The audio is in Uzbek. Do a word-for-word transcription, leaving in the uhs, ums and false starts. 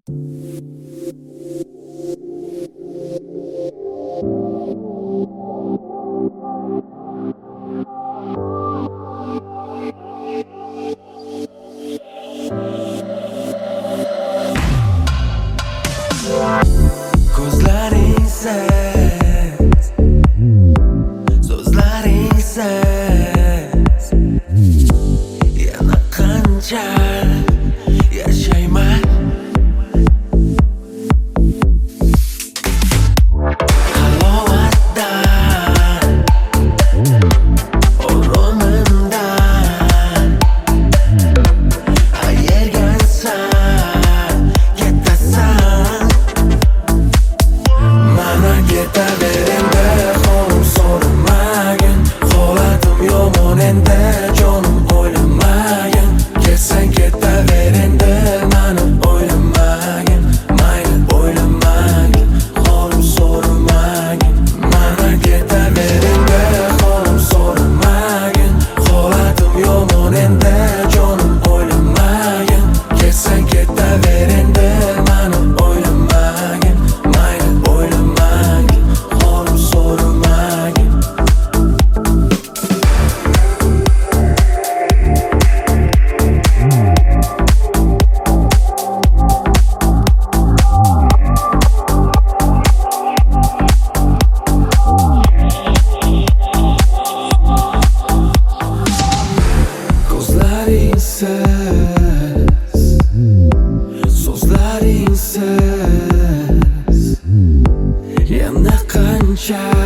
Ko'zlaringsiz, so'zlaringsiz yana qancha yashayman. Halovatdan, o'rnimdan qayergansan, ketasan. Mana ketaver endi, xonim so'ramagin. Holatim yomon endi, jonim o'ylamagin. Ketsang ketaver endi, mani o'ylamagin. Mayli o'ylamagin, xonim so'ramagin. Mana ketaver endi, xonim so'ramagin. Holatim yomon endi, jonim o'ylamagin. Ketsang ketaver endi, mani o'ylamagin. Mayli o'ylamagin, xonim so'ramagin. Ko'zlaringsiz, so'zlaringsiz yana qancha